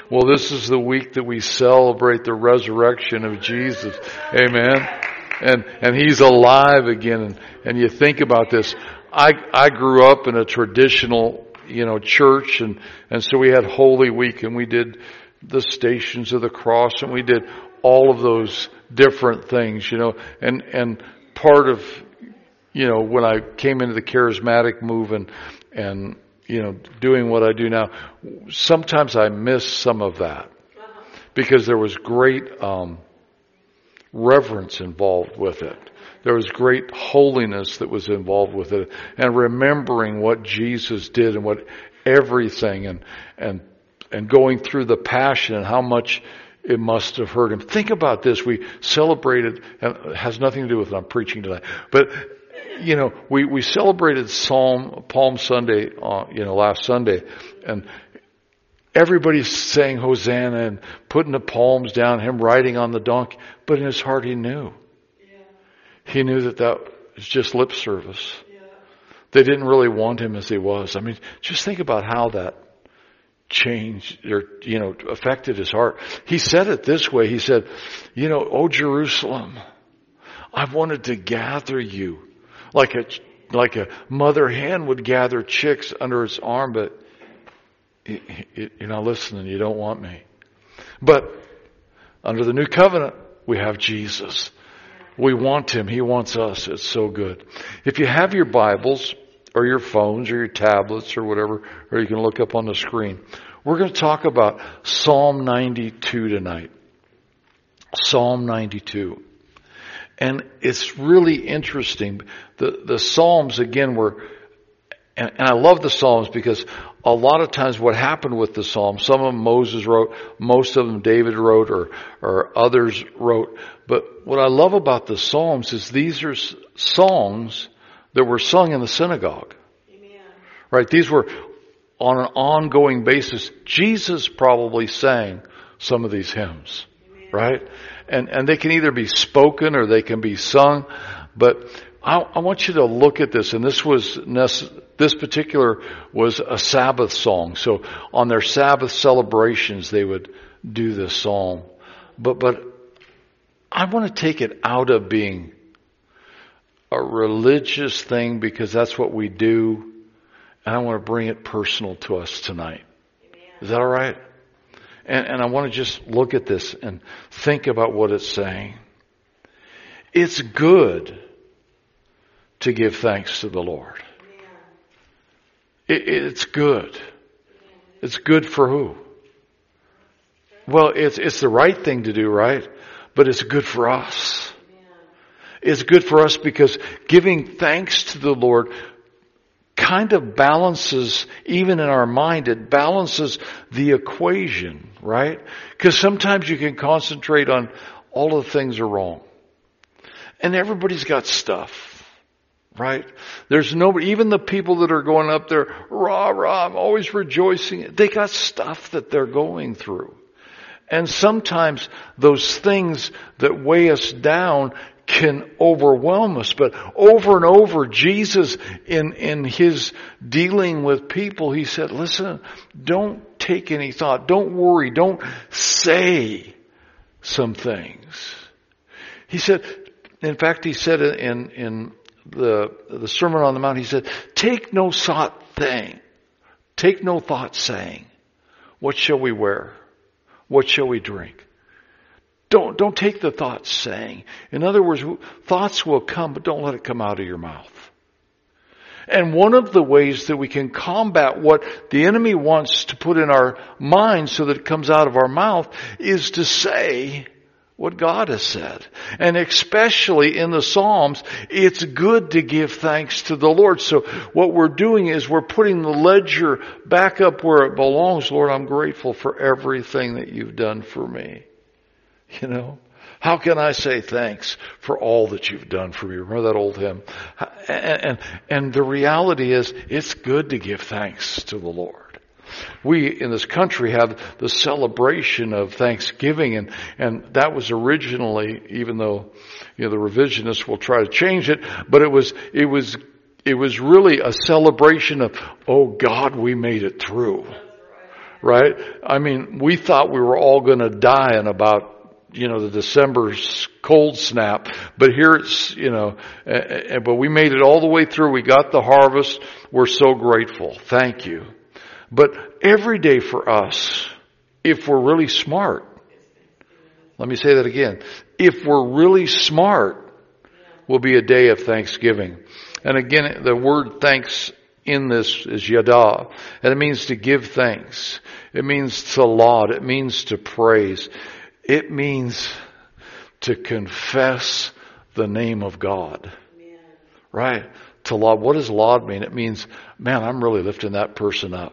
Well, this is the week that we celebrate the resurrection of Jesus. Amen. And He's alive again. And you think about this. I grew up in a traditional, church, and so we had Holy Week, and we did the Stations of the Cross, and we did all of those different things, and part of, when I came into the charismatic movement and doing what I do now, sometimes I miss some of that because there was great reverence involved with it. There was great holiness that was involved with it, and remembering what Jesus did and what everything and going through the passion and how much it must have hurt Him. Think about this. We celebrated, and it has nothing to do with what I'm preaching tonight, but we celebrated Palm Sunday, last Sunday, and everybody's saying Hosanna and putting the palms down, Him riding on the donkey, but in His heart He knew. He knew that was just lip service. They didn't really want Him as He was. I mean, just think about how that changed or, affected His heart. He said it this way. He said, "O Jerusalem, I've wanted to gather you like a mother hen would gather chicks under its arm, but you're not listening. You don't want me." But under the new covenant, we have Jesus. We want Him. He wants us. It's so good. If you have your Bibles or your phones or your tablets or whatever, or you can look up on the screen, we're going to talk about Psalm 92 tonight. Psalm 92. And it's really interesting. The Psalms, again, and I love the Psalms because a lot of times what happened with the Psalms, some of them Moses wrote, most of them David wrote, or others wrote. But what I love about the Psalms is these are songs that were sung in the synagogue. Amen. Right? These were on an ongoing basis. Jesus probably sang some of these hymns. Amen. Right? And they can either be spoken or they can be sung. But I want you to look at this. And this particular was a Sabbath song. So on their Sabbath celebrations, they would do this psalm. But I want to take it out of being a religious thing because that's what we do. And I want to bring it personal to us tonight. Amen. Is that all right? And I want to just look at this and think about what it's saying. It's good to give thanks to the Lord. It's good. It's good for who? Well, it's the right thing to do, right? But it's good for us. It's good for us because giving thanks to the Lord kind of balances, even in our mind, it balances the equation, right? Because sometimes you can concentrate on all the things are wrong. And everybody's got stuff, right? There's nobody, even the people that are going up there, rah, rah, I'm always rejoicing. They got stuff that they're going through. And sometimes those things that weigh us down can overwhelm us. But over and over, Jesus, in His dealing with people, He said, listen, don't take any thought. Don't worry. Don't say some things. He said, in fact, He said in the Sermon on the Mount, He said, take no thought saying, what shall we wear? What shall we drink? Don't take the thought saying. In other words, thoughts will come, but don't let it come out of your mouth. And one of the ways that we can combat what the enemy wants to put in our minds so that it comes out of our mouth is to say what God has said. And especially in the Psalms, it's good to give thanks to the Lord. So what we're doing is we're putting the ledger back up where it belongs. Lord, I'm grateful for everything that you've done for me. How can I say thanks for all that you've done for me? Remember that old hymn? And the reality is, it's good to give thanks to the Lord. We in this country have the celebration of Thanksgiving, and that was originally, even though the revisionists will try to change it, but it was really a celebration of, oh God, we made it through. right? I mean, we thought we were all going to die in about, the December cold snap, but here it's, but we made it all the way through. We got the harvest. We're so grateful. Thank you. But every day for us, if we're really smart, let me say that again. If we're really smart, will be a day of thanksgiving. And again, the word thanks in this is yada, and it means to give thanks. It means to laud. It means to praise. It means to confess the name of God. Amen. Right? To laud. What does laud mean? It means, man, I'm really lifting that person up.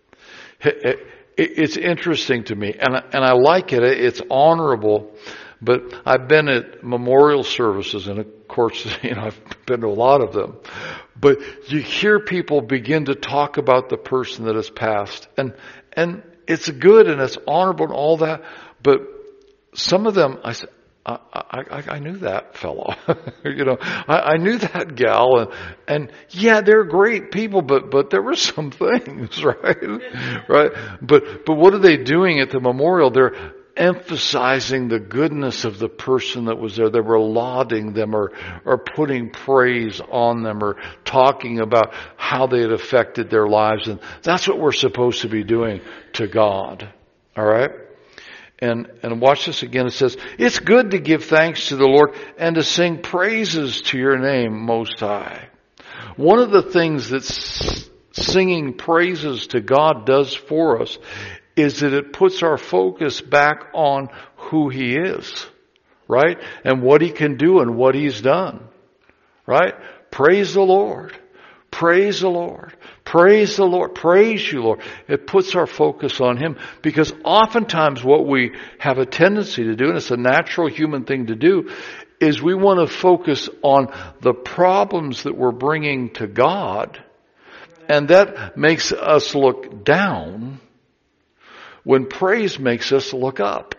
It's interesting to me, and I like it. It's honorable. But I've been at memorial services, and of course, I've been to a lot of them. But you hear people begin to talk about the person that has passed, and it's good and it's honorable and all that. But some of them, I said, I knew that fellow, I knew that gal, and yeah, they're great people, but there were some things, right? But what are they doing at the memorial? They're emphasizing the goodness of the person that was there. They were lauding them or putting praise on them or talking about how they had affected their lives. And that's what we're supposed to be doing to God. All right? And watch this again. It says, it's good to give thanks to the Lord and to sing praises to your name, Most High. One of the things that singing praises to God does for us is that it puts our focus back on who He is, right? And what He can do and what He's done, right? Praise the Lord. Praise the Lord. Praise the Lord. Praise you, Lord. It puts our focus on Him, because oftentimes what we have a tendency to do, and it's a natural human thing to do, is we want to focus on the problems that we're bringing to God, and that makes us look down, when praise makes us look up.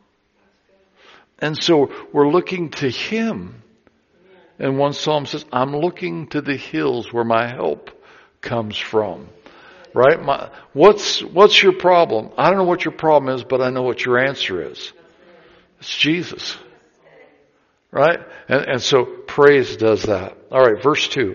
And so we're looking to Him. And one psalm says, I'm looking to the hills where my help comes from. Right? What's your problem? I don't know what your problem is, but I know what your answer is. It's Jesus. Right? And so praise does that. All right, verse 2.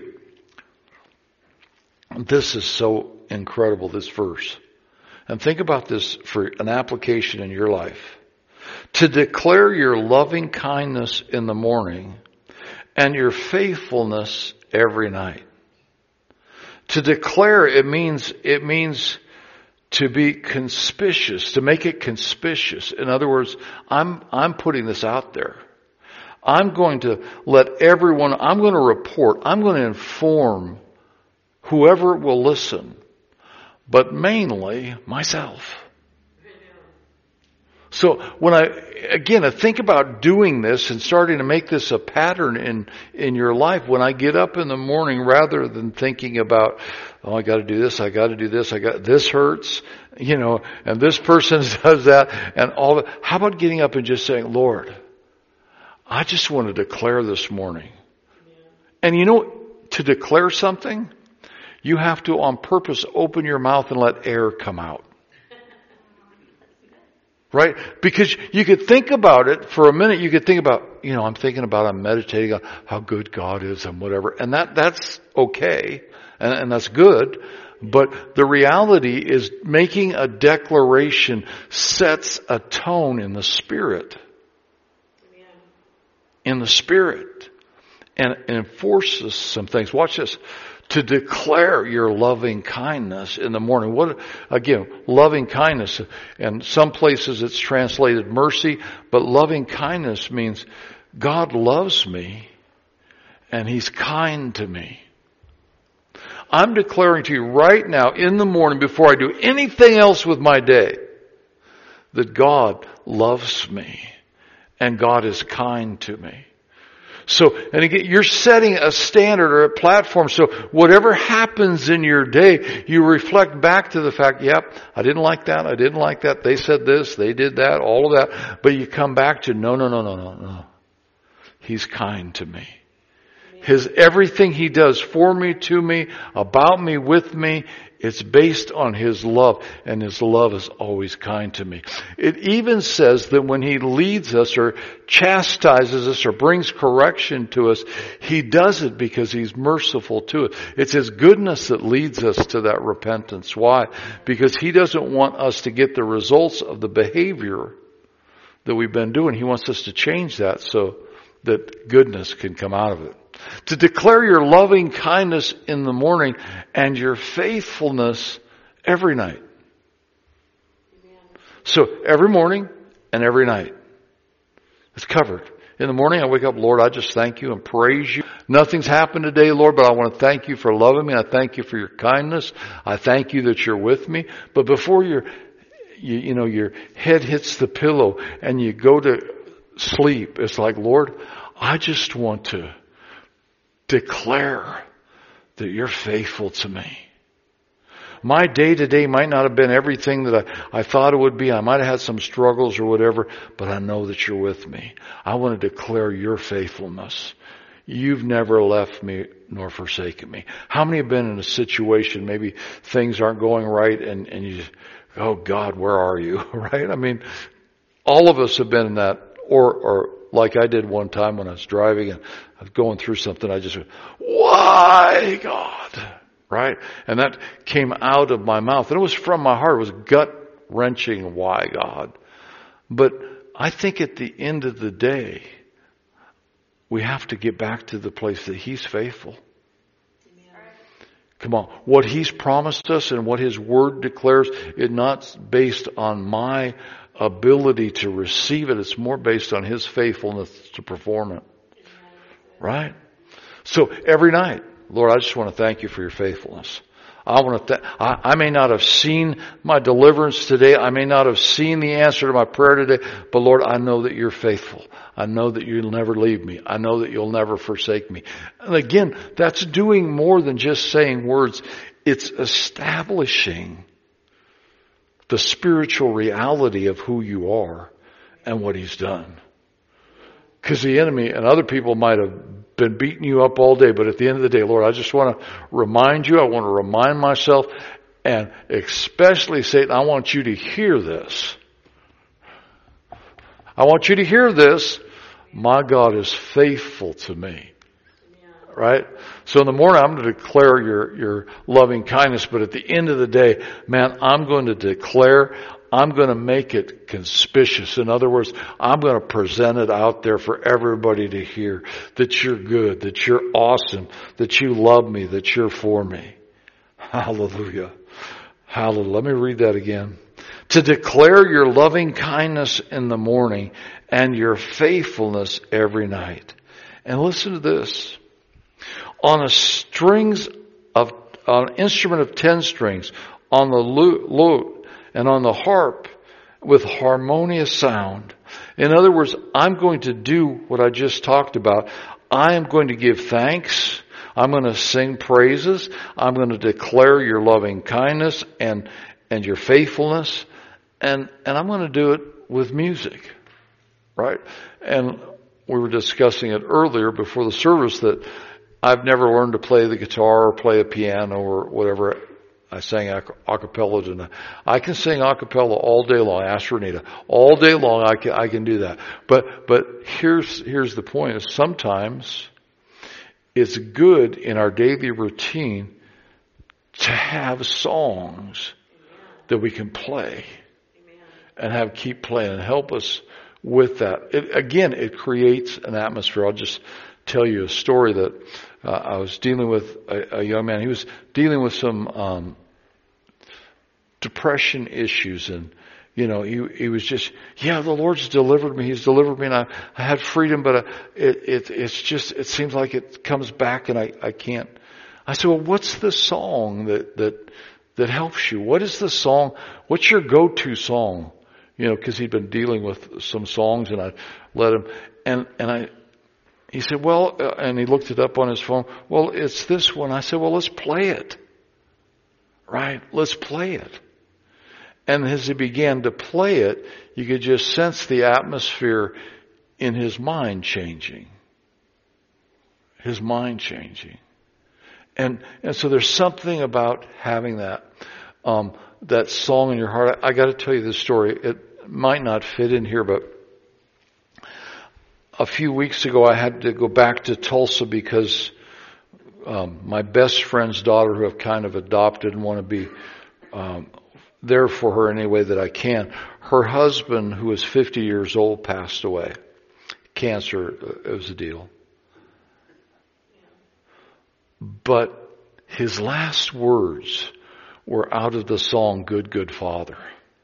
This is so incredible, this verse. And think about this for an application in your life. To declare your loving kindness in the morning and your faithfulness every night. To declare, it means to be conspicuous, to make it conspicuous. In other words, I'm putting this out there. I'm going to let everyone, I'm going to report, I'm going to inform whoever will listen, but mainly myself. So when I think about doing this and starting to make this a pattern in your life, when I get up in the morning, rather than thinking about, oh, I got to do this, this hurts, and this person does that, and all that. How about getting up and just saying, Lord, I just want to declare this morning. And to declare something, you have to on purpose open your mouth and let air come out. Right? Because you could think about it for a minute. You could think about, I'm meditating on how good God is and whatever. And that's okay. And that's good. But the reality is making a declaration sets a tone in the Spirit. In the Spirit. And enforces some things. Watch this. To declare your loving kindness in the morning. Loving kindness. And some places it's translated mercy, but loving kindness means God loves me and He's kind to me. I'm declaring to you right now in the morning, before I do anything else with my day, that God loves me and God is kind to me. So, and again, you're setting a standard or a platform. So whatever happens in your day, you reflect back to the fact, yep, I didn't like that. They said this, they did that, all of that. But you come back to, no. He's kind to me. everything He does for me, to me, about me, with me, it's based on His love, and His love is always kind to me. It even says that when He leads us or chastises us or brings correction to us, He does it because He's merciful to us. It's His goodness that leads us to that repentance. Why? Because He doesn't want us to get the results of the behavior that we've been doing. He wants us to change that so that goodness can come out of it. To declare your loving kindness in the morning and your faithfulness every night. So every morning and every night. It's covered. In the morning I wake up, Lord, I just thank You and praise You. Nothing's happened today, Lord, but I want to thank You for loving me. I thank You for Your kindness. I thank You that You're with me. But before your head hits the pillow and you go to sleep, it's like, Lord, I just want to declare that You're faithful to me. My day to day might not have been everything that I thought it would be. I might have had some struggles or whatever, but I know that You're with me. I want to declare Your faithfulness. You've never left me nor forsaken me. How many have been in a situation, maybe things aren't going right and you just, oh God, where are You? Right? I mean, all of us have been in that, or like I did one time when I was driving and I was going through something, I just went, why God? Right? And that came out of my mouth. And it was from my heart. It was gut-wrenching, why God? But I think at the end of the day, we have to get back to the place that He's faithful. Come on. What He's promised us and what His Word declares is not based on my ability to receive it. It's more based on His faithfulness to perform it. Right? So every night, Lord, I just want to thank You for Your faithfulness. I may not have seen my deliverance today. I may not have seen the answer to my prayer today. But Lord, I know that You're faithful. I know that You'll never leave me. I know that You'll never forsake me. And again, that's doing more than just saying words. It's establishing the spiritual reality of who You are and what He's done. Because the enemy and other people might have been beating you up all day, but at the end of the day, Lord, I just want to remind You, I want to remind myself, and especially Satan, I want You to hear this. I want You to hear this. My God is faithful to me. Right? So in the morning, I'm going to declare your loving kindness, but at the end of the day, man, I'm going to declare, I'm going to make it conspicuous. In other words, I'm going to present it out there for everybody to hear that You're good, that You're awesome, that You love me, that You're for me. Hallelujah. Hallelujah. Let me read that again. To declare Your loving kindness in the morning and Your faithfulness every night. And listen to this. On an instrument of 10 strings, on the lute and on the harp with harmonious sound. In other words, I'm going to do what I just talked about. I am going to give thanks. I'm going to sing praises. I'm going to declare Your loving kindness and Your faithfulness. And I'm going to do it with music. Right? And we were discussing it earlier before the service that I've never learned to play the guitar or play a piano or whatever. I sang a cappella tonight. I can sing a cappella all day long. Ask Renita. All day long I can do that. But here's the point. Is sometimes it's good in our daily routine to have songs that we can play and keep playing and help us with that. It creates an atmosphere. I'll just tell you a story that I was dealing with a young man. He was dealing with some depression issues, and he was just, the Lord's delivered me. He's delivered me, and I had freedom, but it seems like it comes back, and I can't. I said, well, what's the song that helps you? What is the song? What's your go-to song? Because he'd been dealing with some songs, and I let him, he said, well, and he looked it up on his phone. Well, it's this one. I said, well, let's play it. Right? Let's play it. And as he began to play it, you could just sense the atmosphere in his mind changing. his mind changing. And so there's something about having that song in your heart. I got to tell you this story. It might not fit in here, but a few weeks ago I had to go back to Tulsa because my best friend's daughter, who I've kind of adopted and want to be there for her any way that I can. Her husband, who was 50 years old, passed away. Cancer, it was a deal. But his last words were out of the song, Good, Good Father.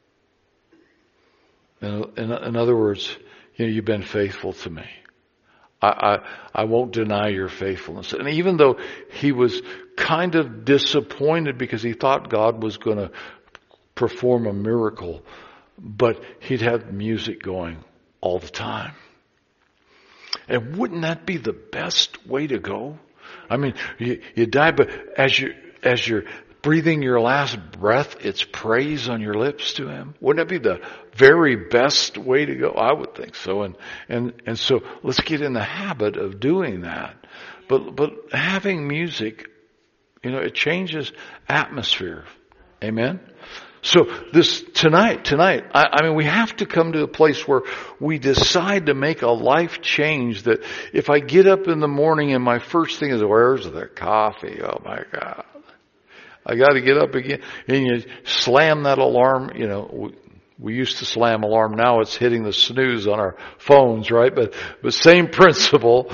In other words, you've been faithful to me. I won't deny your faithfulness. And even though he was kind of disappointed because he thought God was going to perform a miracle, but he'd had music going all the time. And wouldn't that be the best way to go? I mean, you die, but as you're breathing your last breath, it's praise on your lips to him. Wouldn't that be the very best way to go? I would think so. And so let's get in the habit of doing that. But having music, it changes atmosphere. Amen? So this tonight, I mean, we have to come to a place where we decide to make a life change that if I get up in the morning and my first thing is, where's the coffee? Oh my God. I got to get up again. And you slam that alarm, we used to slam alarm. Now it's hitting the snooze on our phones, right? But same principle,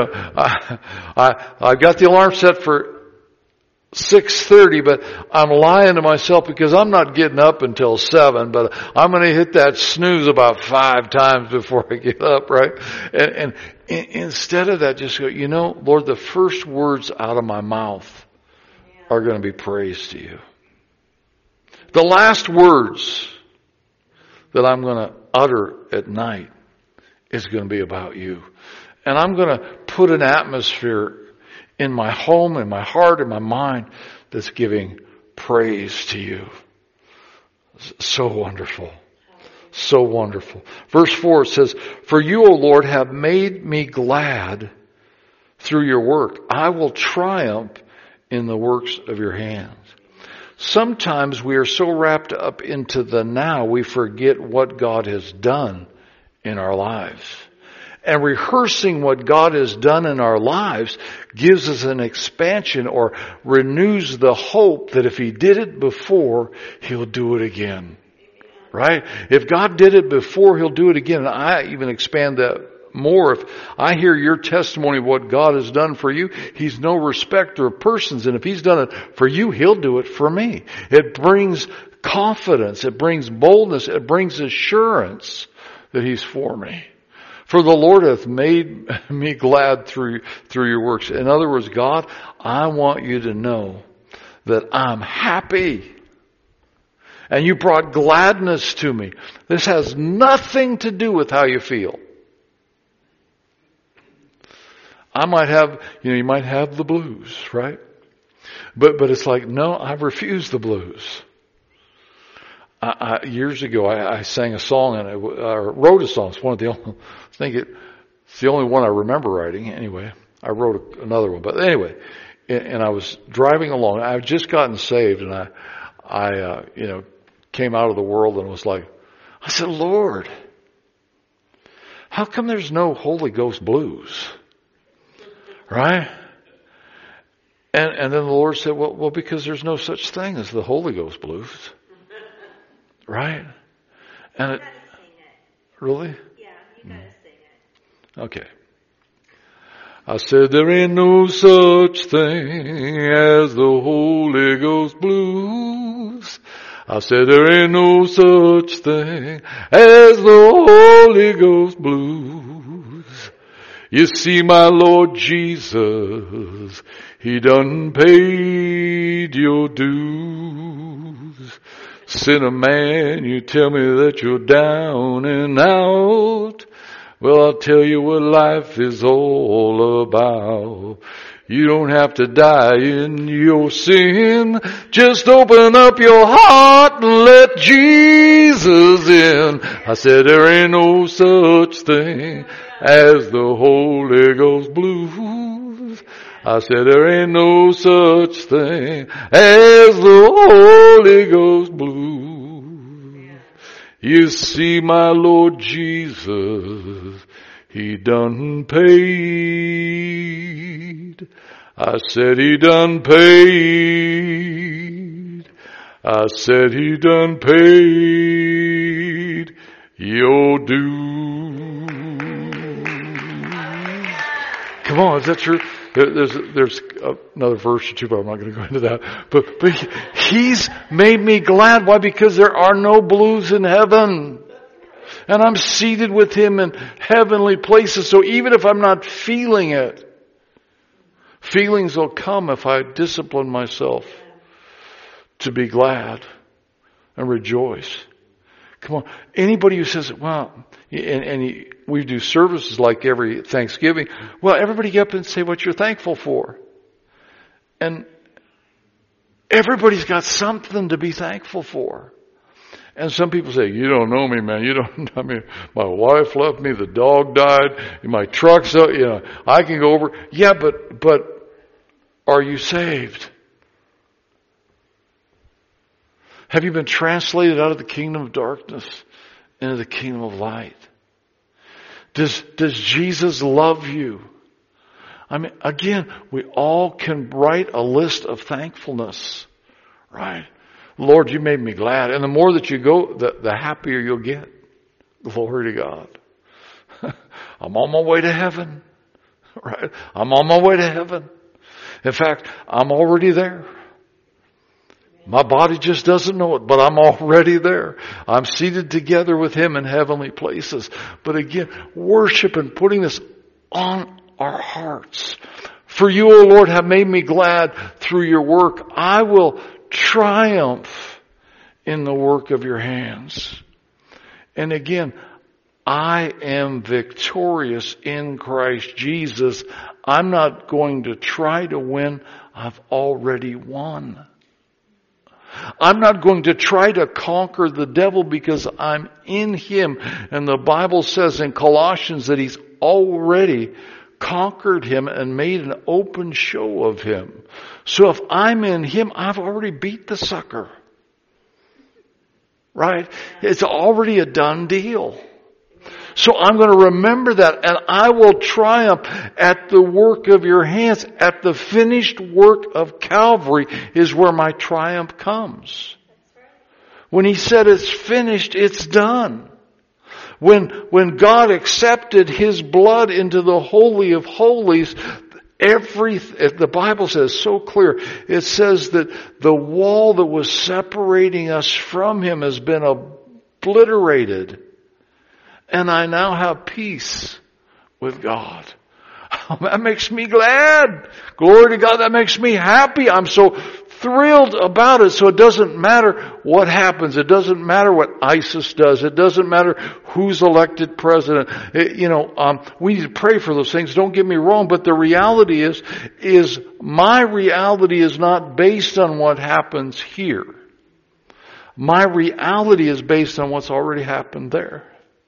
I've got the alarm set for 6:30, but I'm lying to myself because I'm not getting up until 7, but I'm going to hit that snooze about 5 times before I get up, right? And instead of that, just go, Lord, the first words out of my mouth are going to be praise to you. The last words that I'm going to utter at night is going to be about you. And I'm going to put an atmosphere in my home, in my heart, in my mind that's giving praise to you. So wonderful. So wonderful. Verse 4 says, For you, O Lord, have made me glad through your work. I will triumph in the works of your hands. Sometimes we are so wrapped up into the now, we forget what God has done in our lives. And rehearsing what God has done in our lives gives us an expansion or renews the hope that if He did it before, He'll do it again. Right? If God did it before, He'll do it again. And I even expand that more. If I hear your testimony of what God has done for you, He's no respecter of persons. And if He's done it for you, He'll do it for me. It brings confidence. It brings boldness. It brings assurance that He's for me. For the Lord hath made me glad through your works. In other words, God, I want you to know that I'm happy. And you brought gladness to me. This has nothing to do with how you feel. I might have, you might have the blues, right? But it's like, no, I refuse the blues. Years ago, I sang a song and I wrote a song. It's one of the only, I think it's the only one I remember writing. Anyway, I wrote another one, but anyway, and I was driving along. I had just gotten saved, and I came out of the world and was like, I said, Lord, how come there's no Holy Ghost blues? Right? And then the Lord said, well, because there's no such thing as the Holy Ghost blues. Right? And it, really? Yeah, you gotta sing it. Okay. I said there ain't no such thing as the Holy Ghost blues. I said there ain't no such thing as the Holy Ghost blues. You see, my Lord Jesus, He done paid your dues. Sinner man, you tell me that you're down and out. Well, I'll tell you what life is all about. You don't have to die in your sin. Just open up your heart and let Jesus in. I said there ain't no such thing as the Holy Ghost blues. I said, there ain't no such thing as the Holy Ghost blues. You see, my Lord Jesus, He done paid. I said, He done paid. I said, He done paid your due. Come on, is that true? There's another verse or two, but I'm not going to go into that. But He's made me glad. Why? Because there are no blues in heaven. And I'm seated with Him in heavenly places. So even if I'm not feeling it, feelings will come if I discipline myself to be glad and rejoice. Come on. Anybody who says, well, we do services like every Thanksgiving. Well, everybody get up and say what you're thankful for. And everybody's got something to be thankful for. And some people say, you don't know me, man. I mean, my wife left me, the dog died, my truck's up, I can go over. Yeah, but are you saved? Have you been translated out of the kingdom of darkness into the kingdom of light? Does Jesus love you? I mean, again, we all can write a list of thankfulness, right? Lord, you made me glad. And the more that you go, the happier you'll get. Glory to God. I'm on my way to heaven, right? I'm on my way to heaven. In fact, I'm already there. My body just doesn't know it, but I'm already there. I'm seated together with Him in heavenly places. But again, worship and putting this on our hearts. For you, O Lord, have made me glad through your work. I will triumph in the work of your hands. And again, I am victorious in Christ Jesus. I'm not going to try to win. I've already won. I'm not going to try to conquer the devil because I'm in Him. And the Bible says in Colossians that He's already conquered him and made an open show of him. So if I'm in Him, I've already beat the sucker. Right? It's already a done deal. So I'm going to remember that, and I will triumph at the work of your hands. At the finished work of Calvary is where my triumph comes. When He said it's finished, it's done. When God accepted His blood into the Holy of Holies, the Bible says so clear, it says that the wall that was separating us from Him has been obliterated. And I now have peace with God. That makes me glad. Glory to God, that makes me happy. I'm so thrilled about it. So it doesn't matter what happens. It doesn't matter what ISIS does. It doesn't matter who's elected president. We need to pray for those things. Don't get me wrong. But the reality is my reality is not based on what happens here. My reality is based on what's already happened there.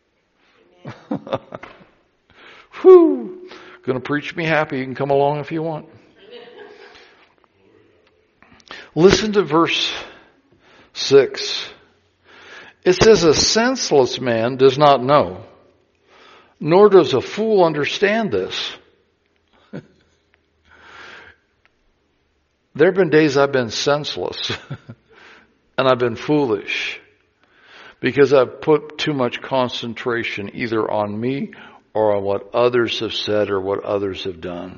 Whew. Going to preach me happy. You can come along if you want. Listen to verse 6. It says, a senseless man does not know, nor does a fool understand this. There have been days I've been senseless and I've been foolish because I've put too much concentration either on me or on what others have said or what others have done.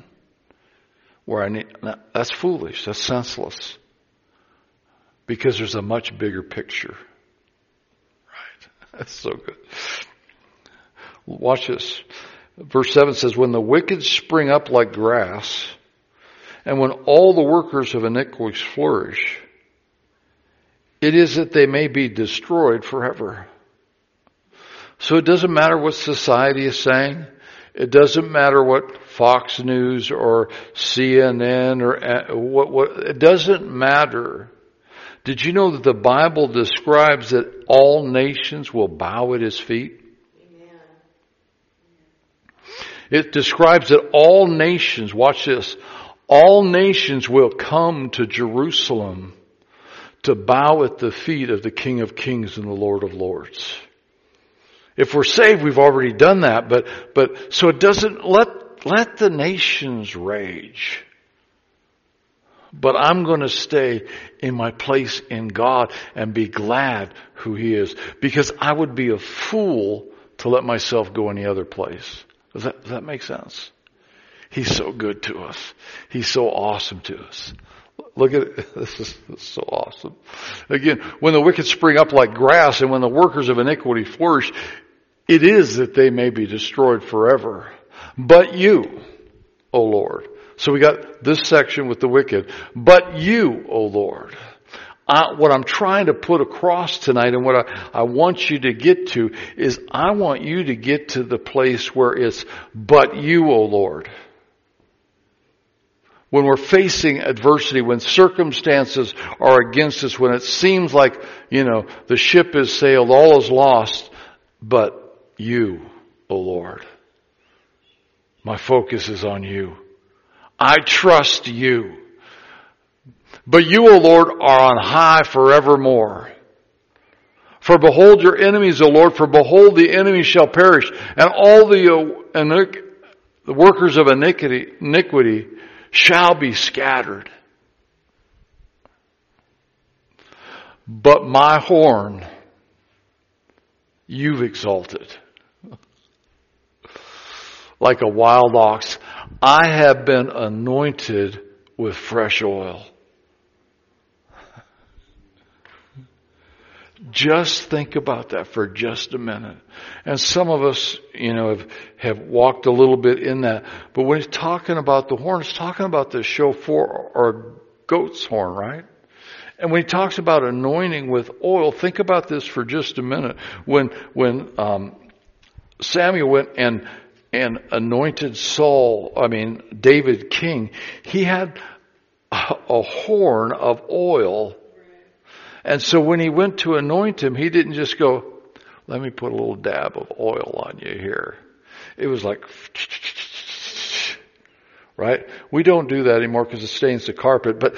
That's foolish. That's senseless. Because there's a much bigger picture. Right. That's so good. Watch this. Verse 7 says, when the wicked spring up like grass, and when all the workers of iniquity flourish, it is that they may be destroyed forever. So it doesn't matter what society is saying. It doesn't matter what Fox News or CNN or what. It doesn't matter. Did you know that the Bible describes that all nations will bow at His feet? Amen. It describes that all nations, watch this, All nations will come to Jerusalem to bow at the feet of the King of Kings and the Lord of Lords. If we're saved, we've already done that, but so it doesn't let the nations rage. But I'm going to stay in my place in God and be glad who He is, because I would be a fool to let myself go any other place. Does that make sense? He's so good to us. He's so awesome to us. Look at it. This is so awesome. Again, when the wicked spring up like grass and when the workers of iniquity flourish, it is that they may be destroyed forever. But you, O Lord. So we got this section with the wicked. But you, O Lord. What I'm trying to put across tonight and what I want you to get to is I want you to get to the place where it's, but you, O Lord. When we're facing adversity, when circumstances are against us, when it seems like, the ship has sailed, all is lost, but you, O Lord. My focus is on you. I trust you. But you, O Lord, are on high forevermore. For behold your enemies, O Lord, for behold the enemy shall perish, and all the workers of iniquity shall be scattered. But my horn you've exalted. Like a wild ox, I have been anointed with fresh oil. Just think about that for just a minute. And some of us, have walked a little bit in that. But when he's talking about the horn, he's talking about the shofar or goat's horn, right? And when he talks about anointing with oil, think about this for just a minute. When Samuel went and anointed David king, he had a horn of oil. And so when he went to anoint him, he didn't just go, let me put a little dab of oil on you here. It was like, right? We don't do that anymore because it stains the carpet. But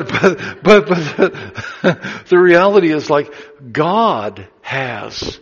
the reality is like God has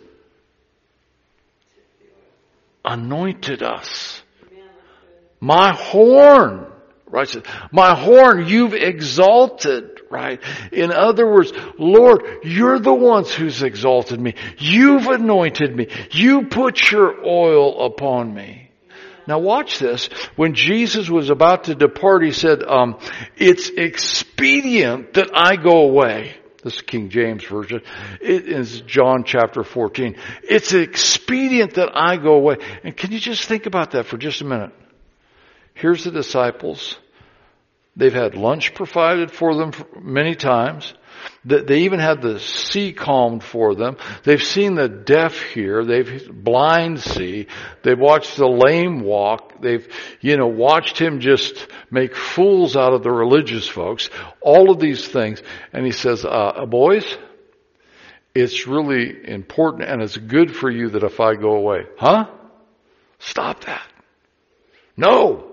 anointed us. My horn, right? My horn you've exalted. Right? In other words, Lord, you're the ones who's exalted me. You've anointed me. You put your oil upon me. Now watch this. When Jesus was about to depart, he said, it's expedient that I go away. This is King James Version. It is John chapter 14. It's expedient that I go away. And can you just think about that for just a minute? Here's the disciples. They've had lunch provided for them many times. They even had the sea calmed for them. They've seen the deaf hear. They've blind see. They've watched the lame walk. They've, watched him just make fools out of the religious folks. All of these things. And he says, boys, it's really important and it's good for you that if I go away. Huh? Stop that. No.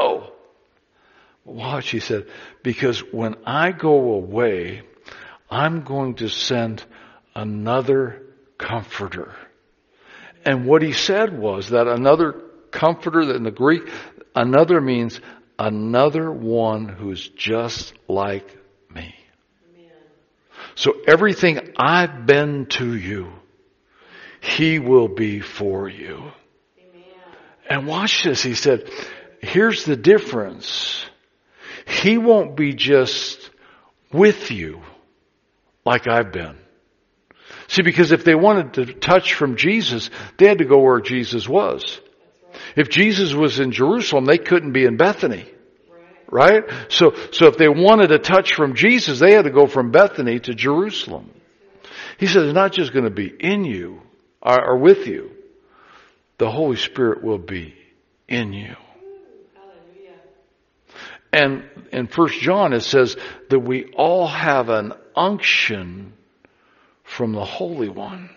Watch, he said, because when I go away, I'm going to send another comforter. And what he said was that another comforter, that in the Greek, another means another one who's just like me. Amen. So everything I've been to you, he will be for you. Amen. And watch this, he said, here's the difference. He won't be just with you like I've been. See, because if they wanted to touch from Jesus, they had to go where Jesus was. If Jesus was in Jerusalem, they couldn't be in Bethany. Right? So if they wanted a touch from Jesus, they had to go from Bethany to Jerusalem. He says it's not just going to be in you or with you. The Holy Spirit will be in you. And in 1 John it says that we all have an unction from the Holy One.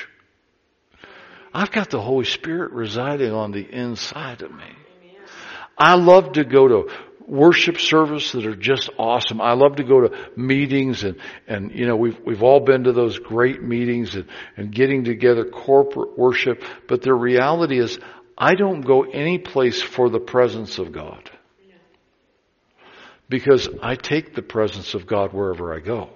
I've got the Holy Spirit residing on the inside of me. I love to go to worship service that are just awesome. I love to go to meetings and we've all been to those great meetings and getting together corporate worship. But the reality is I don't go any place for the presence of God. Because I take the presence of God wherever I go.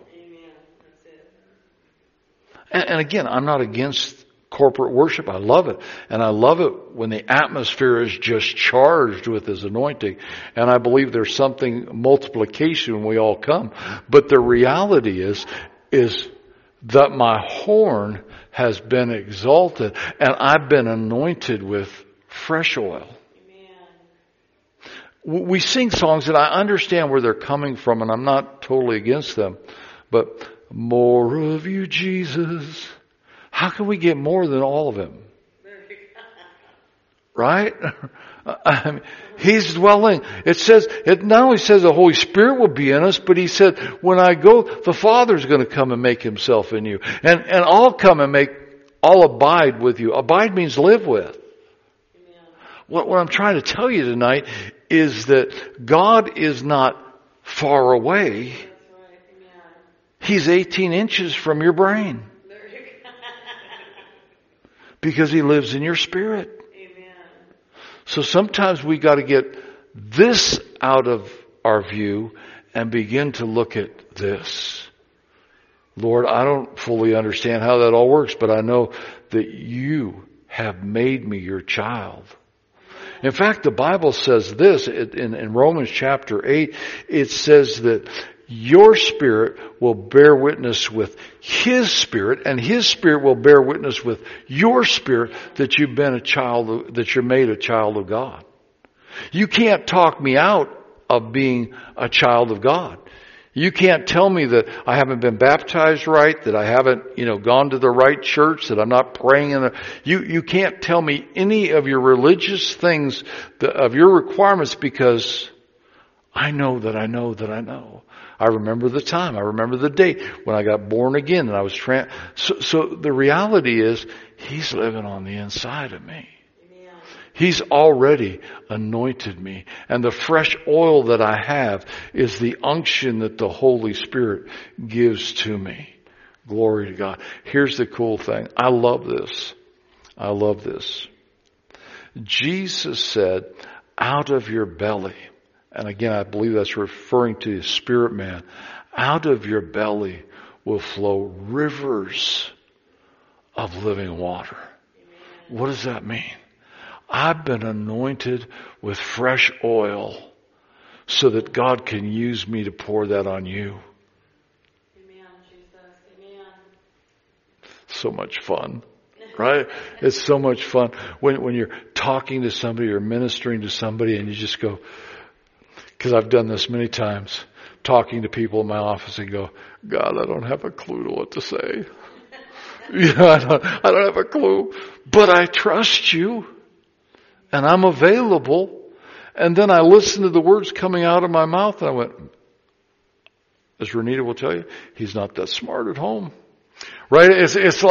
And again, I'm not against corporate worship. I love it. And I love it when the atmosphere is just charged with His anointing. And I believe there's something, multiplication when we all come. But the reality is that my horn has been exalted and I've been anointed with fresh oil. We sing songs and I understand where they're coming from and I'm not totally against them. But more of you, Jesus. How can we get more than all of Him? Right? I mean, He's dwelling. It not only says the Holy Spirit will be in us, but He said, when I go, the Father's going to come and make Himself in you. And I'll come and I'll abide with you. Abide means live with. What I'm trying to tell you tonight is that God is not far away. He's 18 inches from your brain. Because He lives in your spirit. So sometimes we got to get this out of our view and begin to look at this. Lord, I don't fully understand how that all works, but I know that You have made me Your child. In fact, the Bible says this in Romans chapter 8. It says that your spirit will bear witness with His Spirit, and His Spirit will bear witness with your spirit that you've been that you're made a child of God. You can't talk me out of being a child of God. You can't tell me that I haven't been baptized right, that I haven't, gone to the right church, that I'm not praying you can't tell me any of your religious things, of your requirements, because I know that I know that I know. I remember the time. I remember the date when I got born again and I was so the reality is He's living on the inside of me. He's already anointed me. And the fresh oil that I have is the unction that the Holy Spirit gives to me. Glory to God. Here's the cool thing. I love this. I love this. Jesus said, out of your belly, and again, I believe that's referring to His spirit man, out of your belly will flow rivers of living water. What does that mean? I've been anointed with fresh oil so that God can use me to pour that on you. Amen, Jesus. Amen. So much fun, right? It's so much fun when you're talking to somebody or ministering to somebody and you just go, because I've done this many times, talking to people in my office and go, God, I don't have a clue to what to say. I don't have a clue, but I trust You. And I'm available. And then I listened to the words coming out of my mouth and I went, as Renita will tell you, he's not that smart at home. Right? It's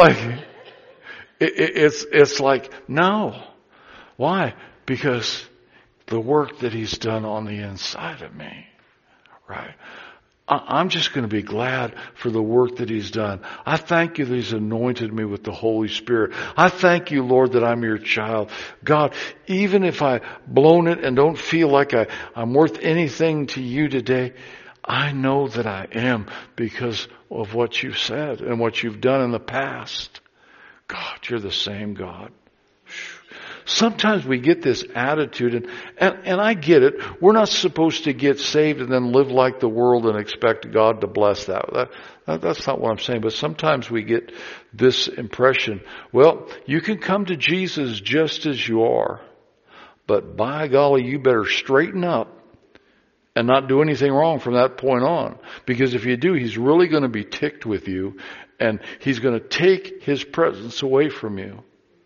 like, no. Why? Because the work that He's done on the inside of me. Right? I'm just going to be glad for the work that He's done. I thank You that He's anointed me with the Holy Spirit. I thank You, Lord, that I'm Your child. God, even if I've blown it and don't feel like I'm worth anything to You today, I know that I am because of what You've said and what You've done in the past. God, You're the same God. Sometimes we get this attitude, and I get it. We're not supposed to get saved and then live like the world and expect God to bless that. That's not what I'm saying. But sometimes we get this impression, well, you can come to Jesus just as you are, but by golly, you better straighten up and not do anything wrong from that point on. Because if you do, He's really going to be ticked with you, and He's going to take His presence away from you.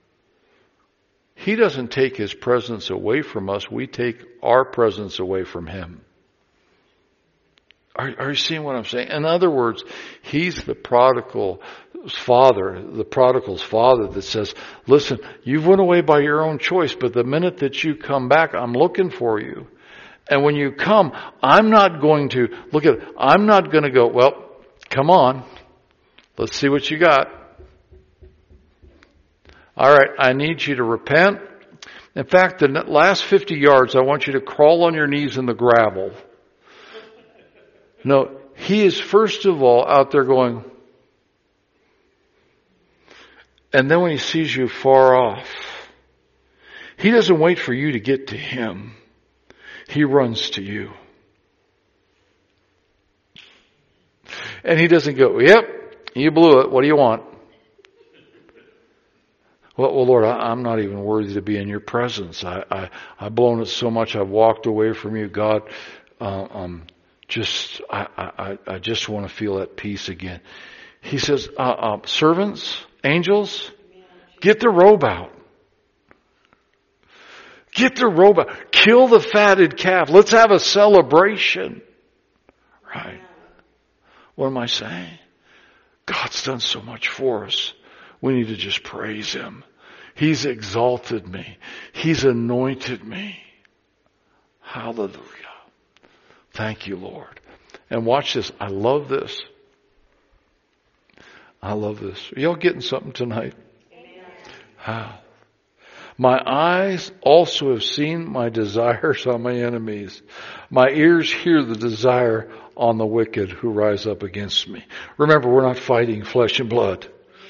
He doesn't take His presence away from us. We take our presence away from Him. Are you seeing what I'm saying? In other words, He's the prodigal father, the prodigal's father, that says, listen, you've went away by your own choice, but the minute that you come back, I'm looking for you. And when you come, I'm not going to go, well, come on, let's see what you got. All right, I need you to repent. In fact, the last 50 yards, I want you to crawl on your knees in the gravel. No, he is first of all out there going, and then when he sees you far off, he doesn't wait for you to get to him. He runs to you. And he doesn't go, yep, you blew it. What do you want? Well, Lord, I'm not even worthy to be in your presence. I've blown it so much. I've walked away from you, God. I just want to feel at peace again. He says, servants, angels, get the robe out. Get the robe out. Kill the fatted calf. Let's have a celebration. Right? What am I saying? God's done so much for us. We need to just praise him. He's exalted me. He's anointed me. Hallelujah. Thank you, Lord. And watch this. I love this. I love this. Are y'all getting something tonight? How? My eyes also have seen my desires on my enemies. My ears hear the desire on the wicked who rise up against me. Remember, we're not fighting flesh and blood.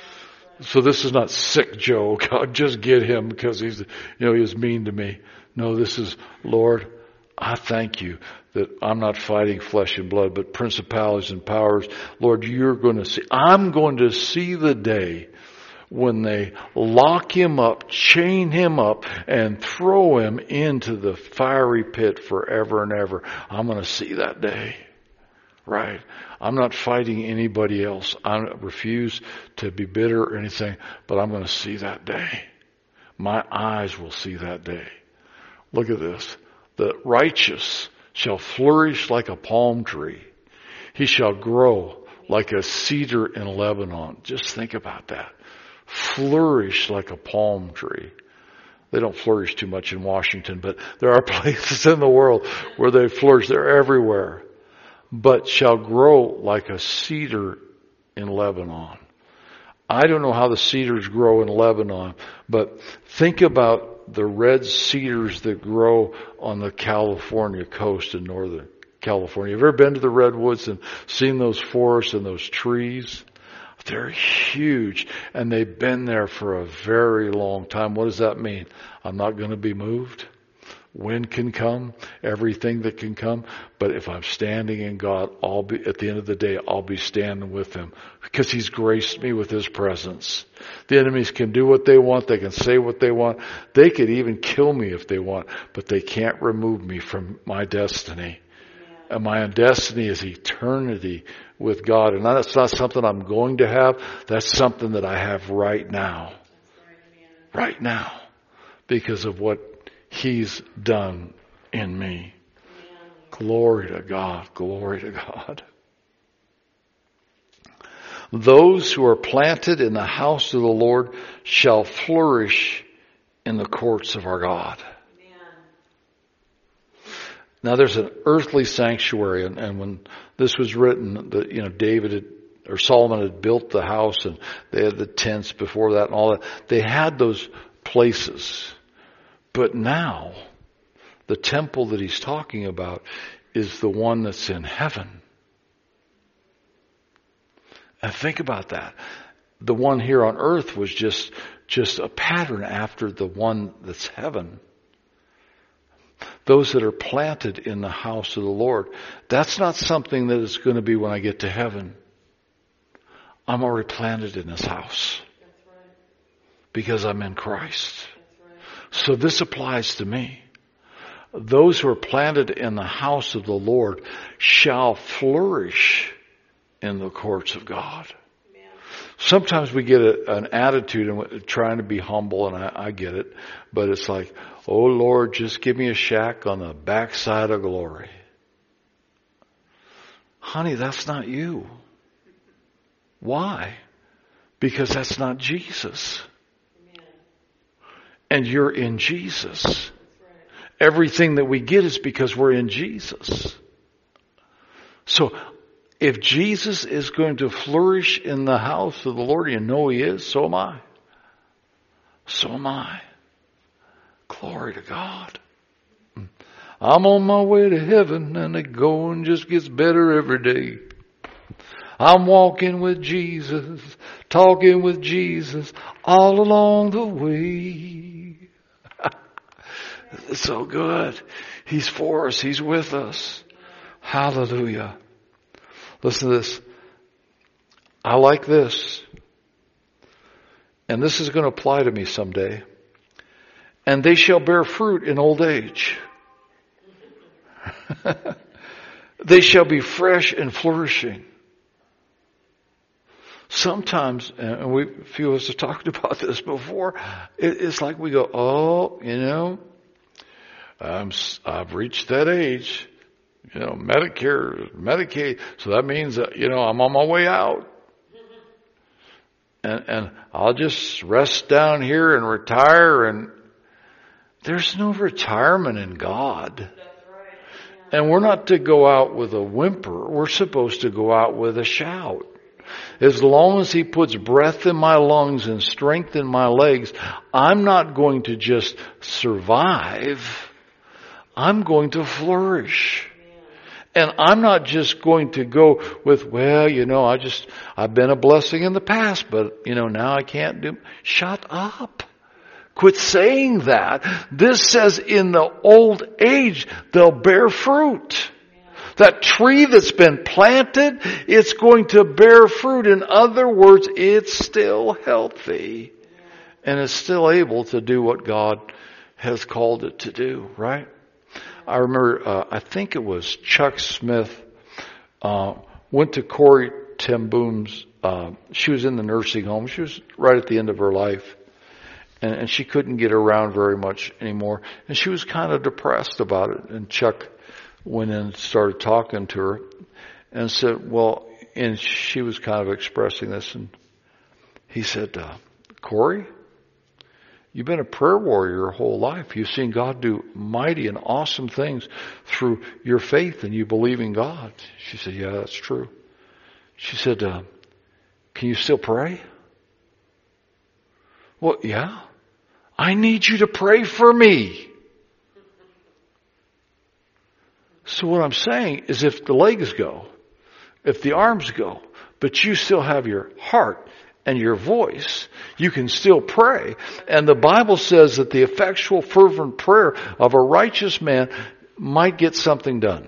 So this is not sick Joe. God, just get him because he was mean to me. No, this is, Lord, I thank you that I'm not fighting flesh and blood, but principalities and powers. Lord, I'm going to see the day when they lock him up, chain him up, and throw him into the fiery pit forever and ever. I'm going to see that day. Right? I'm not fighting anybody else. I refuse to be bitter or anything, but I'm going to see that day. My eyes will see that day. Look at this. The righteous shall flourish like a palm tree. He shall grow like a cedar in Lebanon. Just think about that. Flourish like a palm tree. They don't flourish too much in Washington, but there are places in the world where they flourish. They're everywhere. But shall grow like a cedar in Lebanon. I don't know how the cedars grow in Lebanon, but think about the red cedars that grow on the California coast in Northern California. Have you ever been to the redwoods and seen those forests and those trees? They're huge, and they've been there for a very long time. What does that mean? I'm not going to be moved. Wind can come, everything that can come. But if I'm standing in God, at the end of the day, I'll be standing with him because he's graced me with his presence. The enemies can do what they want. They can say what they want. They could even kill me if they want, but they can't remove me from my destiny. Yeah. And my destiny is eternity with God. And that's not something I'm going to have. That's something that I have right now. Right now. Because of what he's done in me. Glory to God. Glory to God. Those who are planted in the house of the Lord shall flourish in the courts of our God. Now there's an earthly sanctuary, and when this was written, Solomon had built the house, and they had the tents before that and all that. They had those places. But now, the temple that he's talking about is the one that's in heaven. And think about that. The one here on earth was just a pattern after the one that's heaven. Those that are planted in the house of the Lord, that's not something that is going to be when I get to heaven. I'm already planted in his house. Because I'm in Christ. So this applies to me. Those who are planted in the house of the Lord shall flourish in the courts of God. Amen. Sometimes we get an attitude and trying to be humble, and I get it, but it's like, oh Lord, just give me a shack on the backside of glory. Honey, that's not you. Why? Because that's not Jesus. Amen. And you're in Jesus. That's right. Everything that we get is because we're in Jesus. So if Jesus is going to flourish in the house of the Lord, you know He is, so am I. So am I. Glory to God. I'm on my way to heaven and the going just gets better every day. I'm walking with Jesus, talking with Jesus all along the way. It's so good. He's for us. He's with us. Hallelujah. Listen to this. I like this. And this is going to apply to me someday. And they shall bear fruit in old age. They shall be fresh and flourishing. Sometimes, and a few of us have talked about this before, it's like we go, oh, I've reached that age, Medicare, Medicaid, so that means that, I'm on my way out. And I'll just rest down here and retire, and there's no retirement in God. That's right. And we're not to go out with a whimper. We're supposed to go out with a shout. As long as He puts breath in my lungs and strength in my legs, I'm not going to just survive. I'm going to flourish. And I'm not just going to go with, I've been a blessing in the past, but, now I can't do. Shut up. Quit saying that. This says in the old age, they'll bear fruit. That tree that's been planted, it's going to bear fruit. In other words, it's still healthy. And it's still able to do what God has called it to do, right? I remember, I think it was Chuck Smith, went to Corrie ten Boom's, she was in the nursing home. She was right at the end of her life. And she couldn't get around very much anymore. And she was kind of depressed about it. And Chuck went in and started talking to her and said, and she was kind of expressing this. And he said, Corrie, you've been a prayer warrior your whole life. You've seen God do mighty and awesome things through your faith and you believe in God. She said, yeah, that's true. She said, can you still pray? Well, yeah. I need you to pray for me. So what I'm saying is if the legs go, if the arms go, but you still have your heart and your voice, you can still pray. And the Bible says that the effectual fervent prayer of a righteous man might get something done.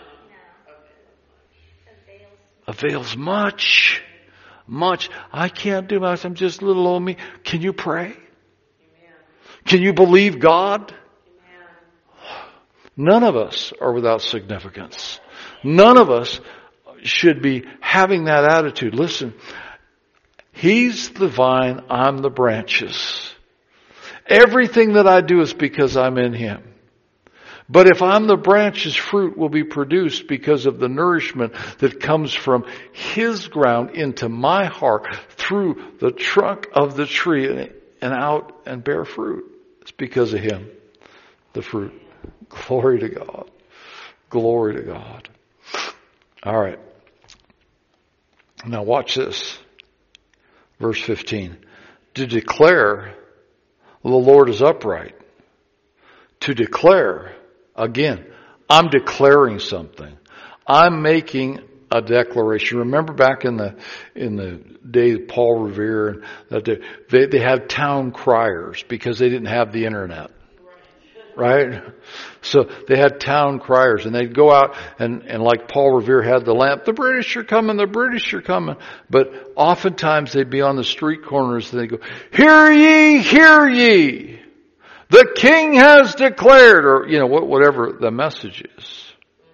Avails much. Much. I can't do much. I'm just little old me. Can you pray? Amen. Can you believe God? Amen. None of us are without significance. None of us should be having that attitude. Listen, He's the vine, I'm the branches. Everything that I do is because I'm in Him. But if I'm the branches, fruit will be produced because of the nourishment that comes from His ground into my heart through the trunk of the tree and out and bear fruit. It's because of Him, the fruit. Glory to God. Glory to God. All right. Now watch this. Verse 15. To declare the Lord is upright. To declare. Again, I'm declaring something. I'm making a declaration. Remember back in the day of Paul Revere, that they had town criers because they didn't have the internet. Right? So they had town criers and they'd go out and like Paul Revere had the lamp, the British are coming, the British are coming. But oftentimes they'd be on the street corners and they'd go, hear ye, hear ye. The king has declared, or, whatever the message is.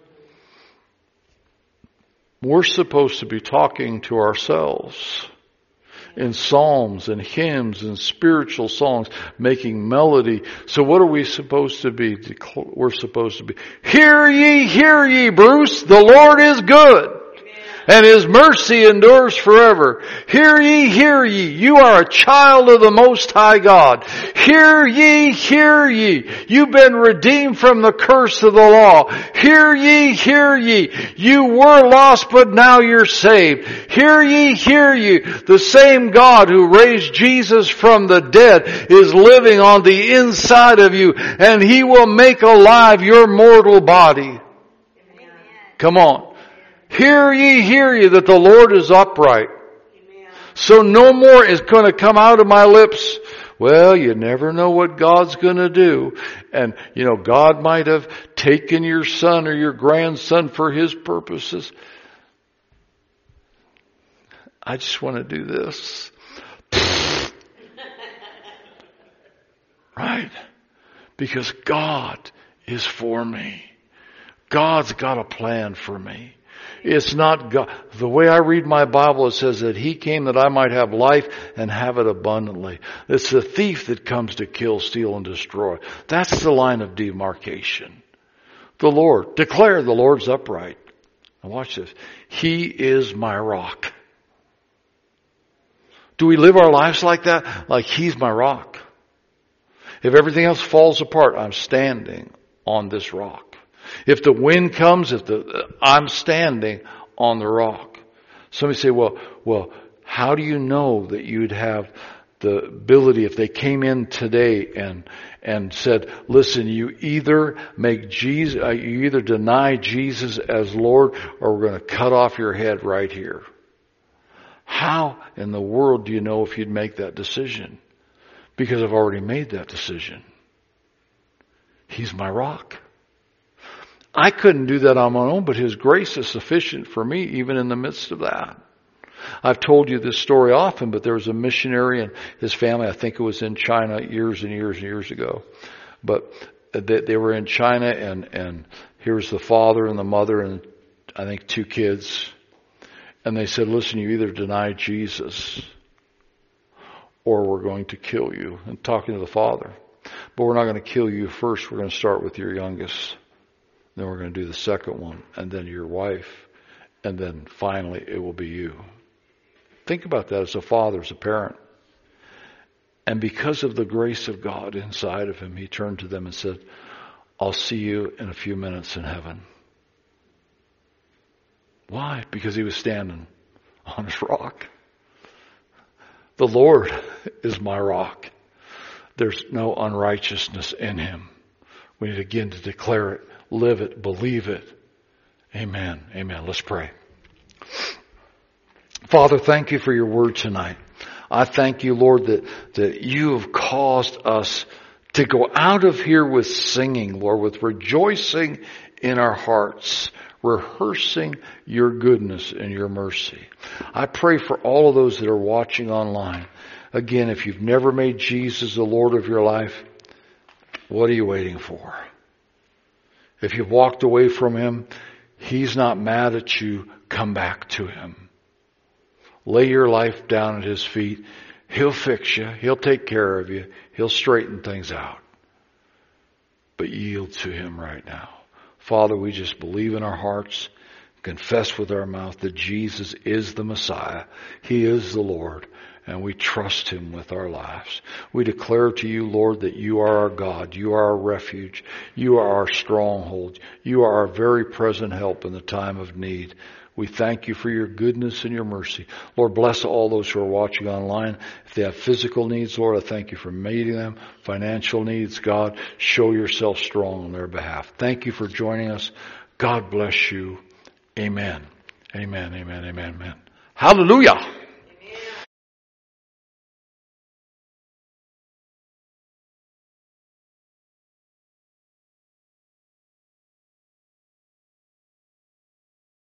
We're supposed to be talking to ourselves in psalms and hymns and spiritual songs, making melody. So what are we supposed to be? We're supposed to be, hear ye, Bruce, the Lord is good. Amen. and His mercy endures forever. Hear ye, hear ye. You are a child of the Most High God. Hear ye, hear ye. You've been redeemed from the curse of the law. Hear ye, hear ye. You were lost, but now you're saved. Hear ye, hear ye. The same God who raised Jesus from the dead is living on the inside of you, and He will make alive your mortal body. Amen. Come on. Hear ye that the Lord is upright. Amen. So no more is going to come out of my lips. Well, you never know what God's going to do. And, God might have taken your son or your grandson for His purposes. I just want to do this. Right? Because God is for me. God's got a plan for me. It's not God. The way I read my Bible, it says that He came that I might have life and have it abundantly. It's the thief that comes to kill, steal, and destroy. That's the line of demarcation. The Lord. Declare the Lord's upright. Now watch this. He is my rock. Do we live our lives like that? Like He's my rock. If everything else falls apart, I'm standing on this rock. If the wind comes, I'm standing on the rock. Somebody say, well, how do you know that you'd have the ability if they came in today and said, listen, you either deny Jesus as Lord, or we're going to cut off your head right here. How in the world do you know if you'd make that decision? Because I've already made that decision. He's my rock. I couldn't do that on my own, but His grace is sufficient for me even in the midst of that. I've told you this story often, but there was a missionary and his family, I think it was in China years and years and years ago. But they were in China and here's the father and the mother and I think 2 kids. And they said, listen, you either deny Jesus or we're going to kill you. And talking to the father. But we're not going to kill you first. We're going to start with your youngest. Then we're going to do the second one. And then your wife. And then finally it will be you. Think about that as a father, as a parent. And because of the grace of God inside of him, he turned to them and said, I'll see you in a few minutes in heaven. Why? Because he was standing on his rock. The Lord is my rock. There's no unrighteousness in him. We need again to declare it, live it, believe it. Amen. Amen. Let's pray. Father, thank you for your word tonight. I thank you, Lord, that you have caused us to go out of here with singing, Lord, with rejoicing in our hearts, rehearsing your goodness and your mercy. I pray for all of those that are watching online. Again, if you've never made Jesus the Lord of your life, what are you waiting for? If you've walked away from him, he's not mad at you. Come back to him. Lay your life down at his feet. He'll fix you. He'll take care of you. He'll straighten things out. But yield to him right now. Father, we just believe in our hearts, confess with our mouth that Jesus is the Messiah. He is the Lord, and we trust him with our lives. We declare to you, Lord, that you are our God. You are our refuge. You are our stronghold. You are our very present help in the time of need. We thank you for your goodness and your mercy. Lord, bless all those who are watching online. If they have physical needs, Lord, I thank you for meeting them. Financial needs, God, show yourself strong on their behalf. Thank you for joining us. God bless you. Amen. Amen, amen, amen, amen. Hallelujah.